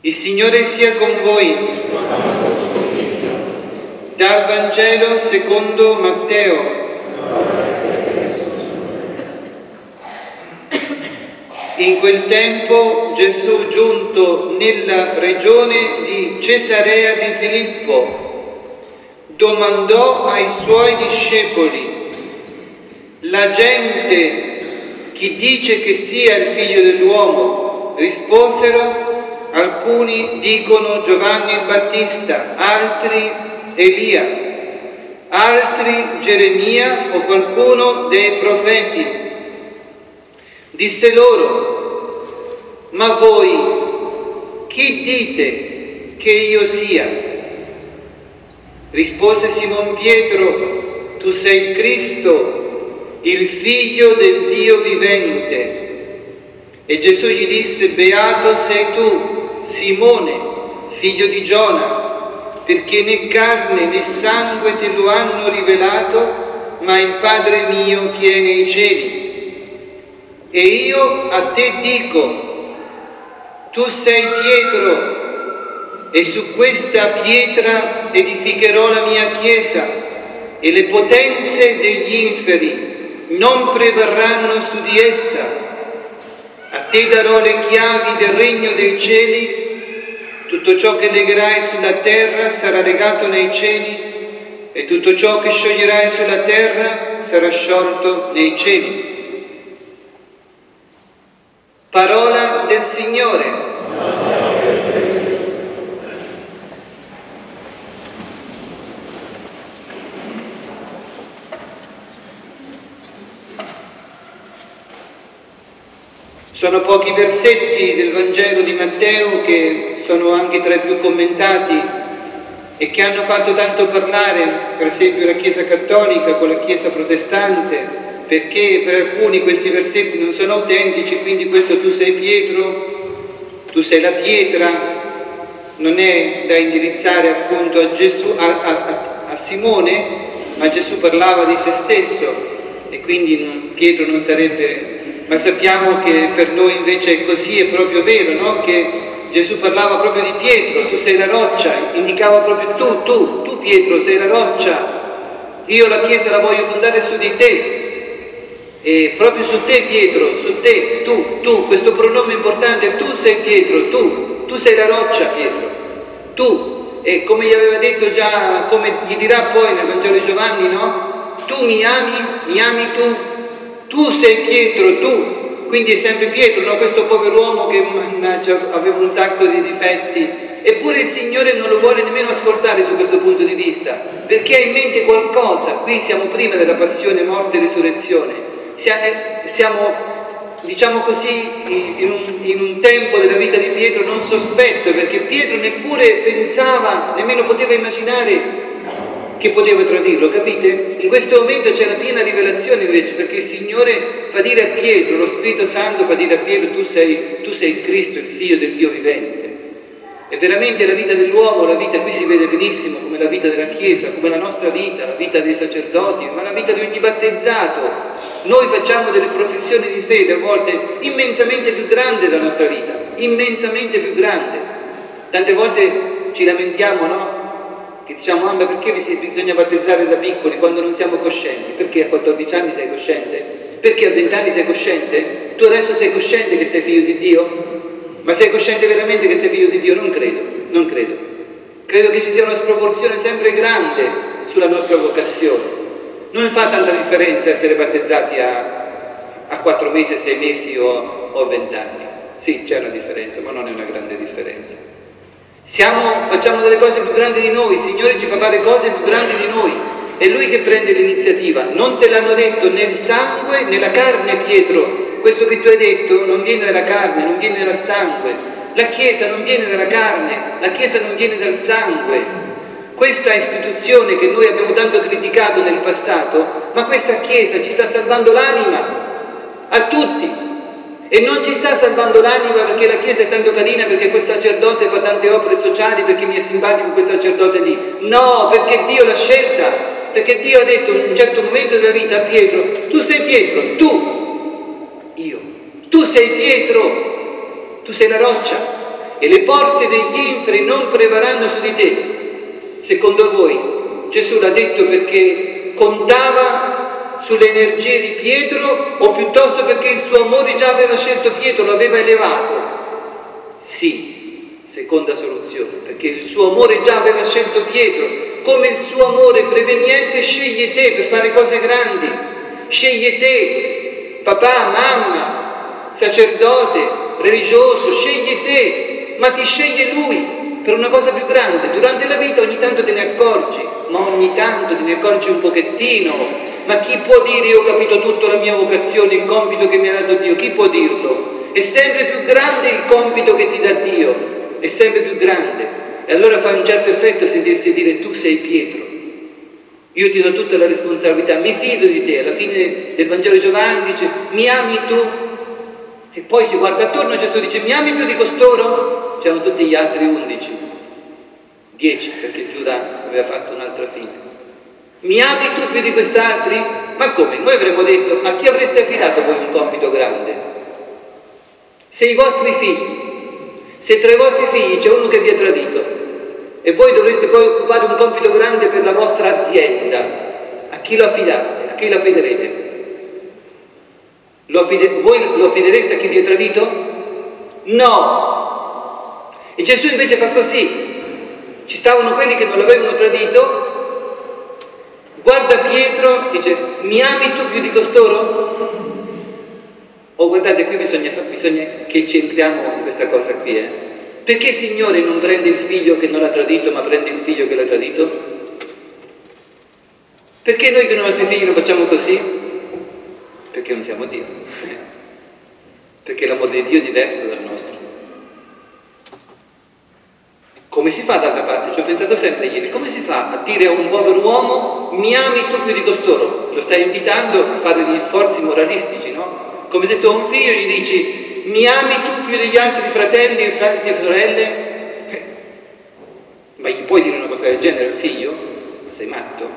Il Signore sia con voi. Dal Vangelo secondo Matteo. In quel tempo Gesù, giunto nella regione di Cesarea di Filippo, domandò ai suoi discepoli: la gente chi dice che sia il figlio dell'uomo? Risposero: alcuni dicono Giovanni il Battista, altri Elia, altri Geremia o qualcuno dei profeti. Disse loro: ma voi chi dite che io sia? Rispose Simon Pietro: tu sei il Cristo, il figlio del Dio vivente. E Gesù gli disse: beato sei tu, Simone, figlio di Giona, perché né carne né sangue te lo hanno rivelato, ma il Padre mio che è nei cieli. E io a te dico: tu sei Pietro, e su questa pietra edificherò la mia chiesa, e le potenze degli inferi non prevarranno su di essa. A te darò le chiavi del regno dei cieli. Tutto ciò che legherai sulla terra sarà legato nei cieli, e tutto ciò che scioglierai sulla terra sarà sciolto nei cieli. Parola del Signore. Sono pochi versetti del Vangelo di Matteo che sono anche tra i più commentati e che hanno fatto tanto parlare, per esempio la Chiesa cattolica con la Chiesa protestante, perché per alcuni questi versetti non sono autentici, quindi questo tu sei Pietro, tu sei la pietra, non è da indirizzare appunto a Gesù, a Simone, ma Gesù parlava di se stesso e quindi Pietro non sarebbe. Ma sappiamo che per noi invece è così, è proprio vero, no? Che Gesù parlava proprio di Pietro: tu sei la roccia, indicava proprio tu Pietro sei la roccia, io la Chiesa la voglio fondare su di te, e proprio su te Pietro, su te, tu, questo pronome importante, tu sei Pietro, tu sei la roccia Pietro, tu, e come gli aveva detto già, come gli dirà poi nel Vangelo di Giovanni, no? Tu mi ami tu sei Pietro, tu, quindi è sempre Pietro, no? Questo povero uomo che mannaggia aveva un sacco di difetti, eppure il Signore non lo vuole nemmeno ascoltare su questo punto di vista, perché ha in mente qualcosa. Qui siamo prima della passione, morte e risurrezione, siamo diciamo così in un tempo della vita di Pietro non sospetto, perché Pietro neppure pensava, nemmeno poteva immaginare che poteva tradirlo, capite? In questo momento c'è la piena rivelazione invece, perché il Signore fa dire a Pietro, lo Spirito Santo fa dire a Pietro: tu sei il Cristo, il figlio del Dio vivente. E veramente la vita dell'uomo, la vita qui si vede benissimo come la vita della Chiesa, come la nostra vita, la vita dei sacerdoti, ma la vita di ogni battezzato. Noi facciamo delle professioni di fede a volte immensamente più grandi della nostra vita, immensamente più grande. Tante volte ci lamentiamo, no? Che diciamo: ma perché bisogna battezzare da piccoli quando non siamo coscienti? Perché a 14 anni sei cosciente? Perché a 20 anni sei cosciente? Tu adesso sei cosciente che sei figlio di Dio? Ma sei cosciente veramente che sei figlio di Dio? Non credo. Credo che ci sia una sproporzione sempre grande sulla nostra vocazione. Non fa tanta differenza essere battezzati a 4 mesi, 6 mesi o 20 anni. Sì, c'è una differenza, ma non è una grande differenza. Facciamo delle cose più grandi di noi, il Signore ci fa fare cose più grandi di noi, è Lui che prende l'iniziativa. Non te l'hanno detto né il sangue né la carne, Pietro. Questo che tu hai detto non viene dalla carne, non viene dal sangue. La Chiesa non viene dalla carne, la Chiesa non viene dal sangue. Questa istituzione che noi abbiamo tanto criticato nel passato, ma questa Chiesa ci sta salvando l'anima a tutti. E non ci sta salvando l'anima perché la Chiesa è tanto carina, perché quel sacerdote fa tante opere sociali, perché mi è simpatico quel sacerdote lì. No, perché Dio l'ha scelta, perché Dio ha detto in un certo momento della vita a Pietro: tu sei Pietro, tu sei Pietro, tu sei la roccia. e le porte degli inferi non prevarranno su di te. Secondo voi Gesù l'ha detto perché contava sulle energie di Pietro o piuttosto perché il suo amore già aveva scelto Pietro, lo aveva elevato? Sì, seconda soluzione, perché il suo amore già aveva scelto Pietro, come il suo amore preveniente sceglie te per fare cose grandi, sceglie te, papà, mamma, sacerdote, religioso, sceglie te, ma ti sceglie lui per una cosa più grande. Durante la vita ogni tanto te ne accorgi, ma ogni tanto te ne accorgi un pochettino. Ma chi può dire io ho capito tutto, la mia vocazione, il compito che mi ha dato Dio? Chi può dirlo? È sempre più grande il compito che ti dà Dio, è sempre più grande. E allora fa un certo effetto sentirsi dire tu sei Pietro, io ti do tutta la responsabilità, mi fido di te. Alla fine del Vangelo di Giovanni dice mi ami tu? E poi si guarda attorno e Gesù dice mi ami più di costoro? C'erano tutti gli altri 11, 10 perché Giuda aveva fatto un'altra fine. Mi ami tu più di quest'altri? Ma come? Noi avremmo detto a chi avreste affidato voi un compito grande? Se i vostri figli, se tra i vostri figli c'è uno che vi ha tradito e voi dovreste poi occupare un compito grande per la vostra azienda, a chi lo affidaste? A chi lo affiderete? Voi lo affidereste a chi vi ha tradito? No! E Gesù invece fa così. Ci stavano quelli che non l'avevano tradito, guarda Pietro, dice mi ami tu più di costoro? Oh, guardate, qui bisogna che ci entriamo in questa cosa qui, Perché Signore non prende il figlio che non l'ha tradito, ma prende il figlio che l'ha tradito? Perché noi con i nostri figli lo facciamo così? Perché non siamo Dio. Perché l'amore di Dio è diverso dal nostro. Come si fa d'altra parte? Ci ho pensato sempre ieri, come si fa a dire a un povero uomo mi ami tu più di costoro? Lo stai invitando a fare degli sforzi moralistici, no? Come se tu a un figlio gli dici mi ami tu più degli altri fratelli e sorelle? Ma gli puoi dire una cosa del genere al figlio? Ma sei matto?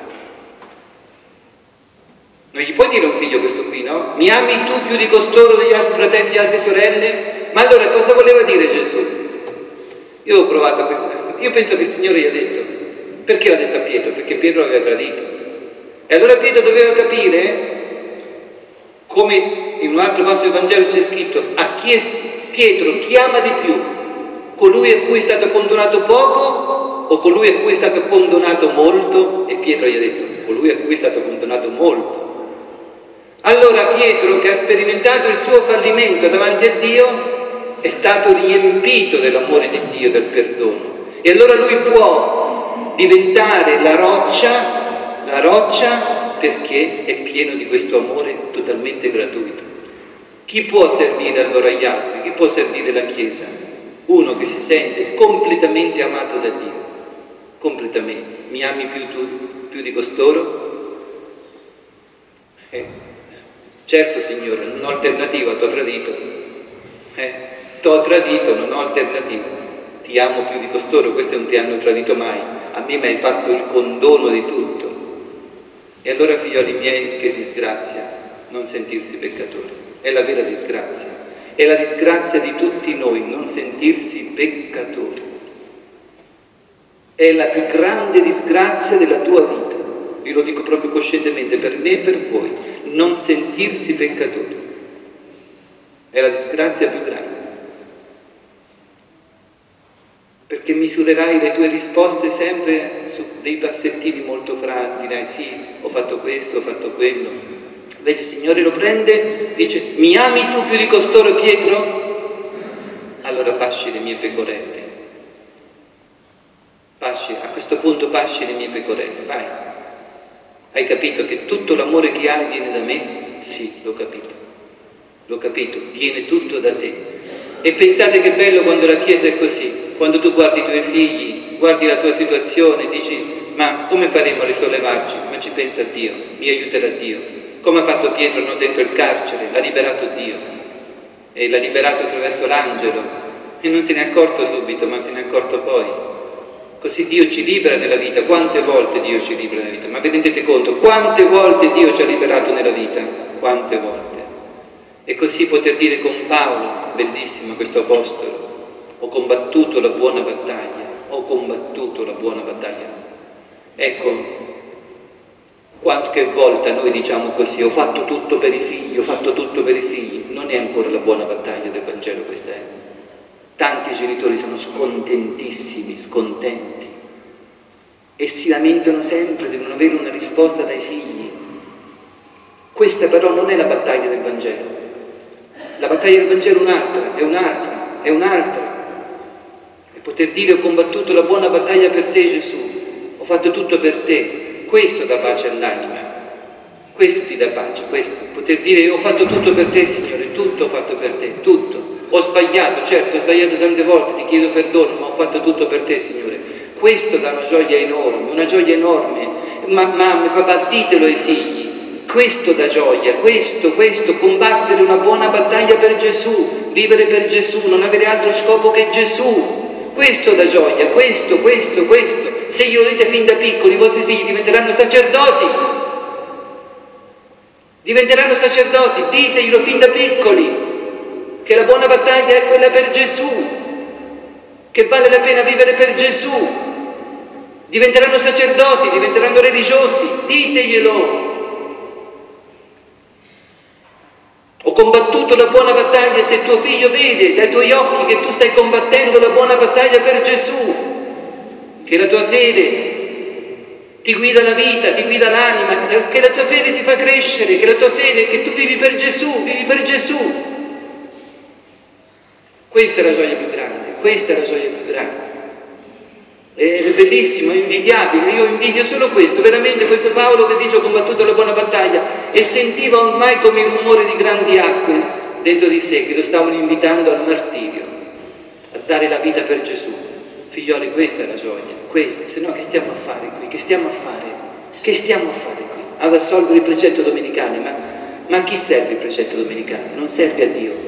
Non gli puoi dire a un figlio questo qui, no? Mi ami tu più di costoro, degli altri fratelli e altre sorelle? Ma allora cosa voleva dire Gesù? Io ho provato questa. Io penso che il Signore gli ha detto. Perché l'ha detto a Pietro? Perché Pietro l'aveva tradito. E allora Pietro doveva capire, come in un altro passo del Vangelo c'è scritto, Pietro chi ama di più? Colui a cui è stato condonato poco o colui a cui è stato condonato molto? E Pietro gli ha detto, colui a cui è stato condonato molto. Allora Pietro, che ha sperimentato il suo fallimento davanti a Dio, è stato riempito dell'amore di Dio, del perdono. E allora lui può diventare la roccia perché è pieno di questo amore totalmente gratuito. Chi può servire allora agli altri? Chi può servire la Chiesa? Uno che si sente completamente amato da Dio. Completamente. Mi ami più di costoro? Certo, Signore, non ho alternativa, t'ho tradito. T'ho tradito, non ho alternativa. Ti amo più di costoro, questi non ti hanno tradito mai. A me mi hai fatto il condono di tutto. E allora, figlioli miei, che disgrazia non sentirsi peccatori. È la vera disgrazia. È la disgrazia di tutti noi non sentirsi peccatori. È la più grande disgrazia della tua vita. Io lo dico proprio coscientemente, per me e per voi, non sentirsi peccatori. È la disgrazia più grande. Perché misurerai le tue risposte sempre su dei passettini molto fragili, dirai sì, ho fatto questo, ho fatto quello. Invece il Signore lo prende, dice, mi ami tu più di costoro, Pietro? Allora pasci le mie pecorelle. A questo punto pasci le mie pecorelle, vai. Hai capito che tutto l'amore che hai viene da me? Sì, l'ho capito, viene tutto da te. E pensate che bello quando la Chiesa è così. Quando tu guardi i tuoi figli, guardi la tua situazione, dici, ma come faremo a risollevarci? Ma ci pensa Dio, mi aiuterà Dio. Come ha fatto Pietro, non dentro il carcere, l'ha liberato Dio. E l'ha liberato attraverso l'angelo. E non se ne è accorto subito, ma se ne è accorto poi. Così Dio ci libera nella vita. Quante volte Dio ci libera nella vita? Ma vi rendete conto? Quante volte Dio ci ha liberato nella vita? Quante volte? E così poter dire con Paolo, bellissimo questo apostolo, ho combattuto la buona battaglia, ho combattuto la buona battaglia. Ecco, qualche volta noi diciamo così, ho fatto tutto per i figli, ho fatto tutto per i figli. Non è ancora la buona battaglia del Vangelo questa è. Tanti genitori sono scontentissimi, scontenti, e si lamentano sempre di non avere una risposta dai figli. Questa però non è la battaglia del Vangelo. La battaglia del Vangelo è un'altra, è un'altra, è un'altra. E poter dire: ho combattuto la buona battaglia per te, Gesù, ho fatto tutto per te. Questo dà pace all'anima, questo ti dà pace, questo. Poter dire: io ho fatto tutto per te, Signore, tutto ho fatto per te, tutto. Ho sbagliato, certo, ho sbagliato tante volte, ti chiedo perdono, ma ho fatto tutto per te, Signore. Questo dà una gioia enorme. Mamma e papà, ditelo ai figli. Questo dà gioia, questo, combattere una buona battaglia per Gesù, vivere per Gesù, non avere altro scopo che Gesù. Questo dà gioia, questo. Se glielo dite fin da piccoli, i vostri figli diventeranno sacerdoti. Diteglielo fin da piccoli, che la buona battaglia è quella per Gesù, che vale la pena vivere per Gesù. Diventeranno sacerdoti, diventeranno religiosi, diteglielo. Ho combattuto la buona battaglia. Se tuo figlio vede dai tuoi occhi che tu stai combattendo la buona battaglia per Gesù, che la tua fede ti guida la vita, ti guida l'anima, che la tua fede ti fa crescere, che la tua fede, che tu vivi per Gesù. Questa è la gioia più grande, ed è bellissimo, è invidiabile. Io invidio solo questo, veramente, questo Paolo che dice: ho combattuto la buona battaglia, e sentiva ormai come il rumore di grandi acque dentro di sé che lo stavano invitando al martirio, a dare la vita per Gesù. Figlioli, questa è la gioia, se no che stiamo a fare qui? Che stiamo a fare qui? Ad assolvere il precetto domenicale, ma a chi serve il precetto domenicale? Non serve a Dio.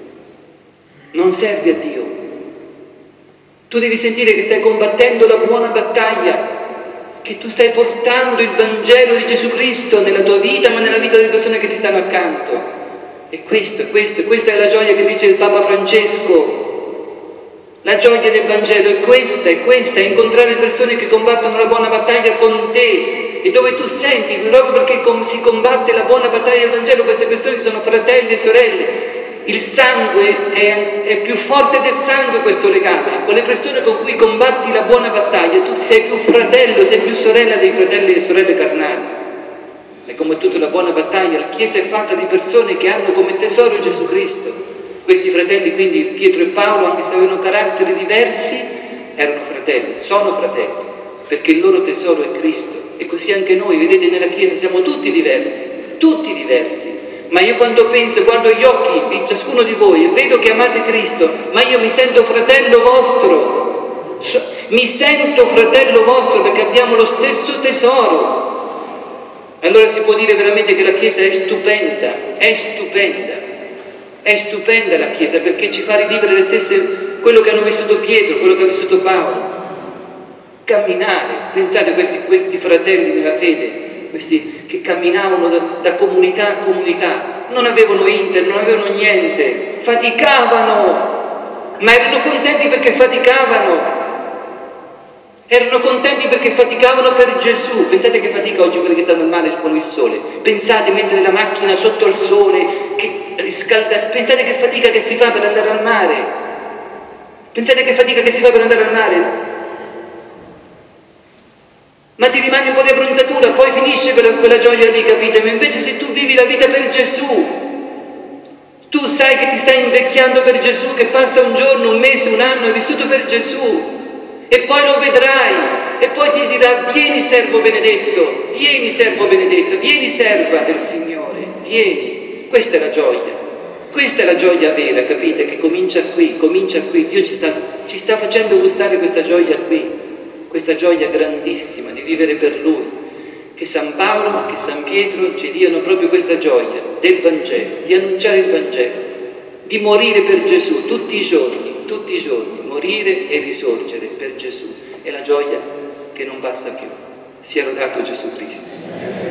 Tu devi sentire che stai combattendo la buona battaglia, che tu stai portando il Vangelo di Gesù Cristo nella tua vita, ma nella vita delle persone che ti stanno accanto. E questa è la gioia che dice il Papa Francesco. La gioia del Vangelo è questa, è incontrare persone che combattono la buona battaglia con te, e dove tu senti, proprio perché si combatte la buona battaglia del Vangelo, queste persone sono fratelli e sorelle. Il sangue è più forte del sangue, questo legame. Con le persone con cui combatti la buona battaglia, tu sei più fratello, sei più sorella dei fratelli e sorelle carnali. Hai combattuto la buona battaglia. La Chiesa è fatta di persone che hanno come tesoro Gesù Cristo. Questi fratelli, quindi Pietro e Paolo, anche se avevano caratteri diversi, erano fratelli, sono fratelli, perché il loro tesoro è Cristo. E così anche noi, vedete, nella Chiesa siamo tutti diversi. Ma io quando penso, guardo gli occhi di ciascuno di voi e vedo che amate Cristo, ma io mi sento fratello vostro, perché abbiamo lo stesso tesoro. Allora si può dire veramente che la Chiesa è stupenda la Chiesa, perché ci fa rivivere le stesse, quello che hanno vissuto Pietro, quello che ha vissuto Paolo. Camminare, pensate questi fratelli nella fede, questi che camminavano da comunità a comunità, non avevano internet, non avevano niente, faticavano, ma erano contenti perché faticavano per Gesù. Pensate che fatica oggi quelli che stanno al mare con il sole, pensate, mentre la macchina sotto al sole che riscalda, pensate che fatica che si fa per andare al mare. Ma ti rimane un po' di abbronzatura, poi finisce quella gioia lì, capite? Ma invece se tu vivi la vita per Gesù, tu sai che ti stai invecchiando per Gesù, che passa un giorno, un mese, un anno, hai vissuto per Gesù, e poi lo vedrai, e poi ti dirà: vieni servo benedetto, vieni serva del Signore, vieni. Questa è la gioia vera, capite? Che comincia qui. Dio ci sta facendo gustare questa gioia qui. Questa gioia grandissima di vivere per Lui, che San Paolo, che San Pietro ci diano proprio questa gioia del Vangelo, di annunciare il Vangelo, di morire per Gesù tutti i giorni, morire e risorgere per Gesù. È la gioia che non passa più. Sia lodato Gesù Cristo.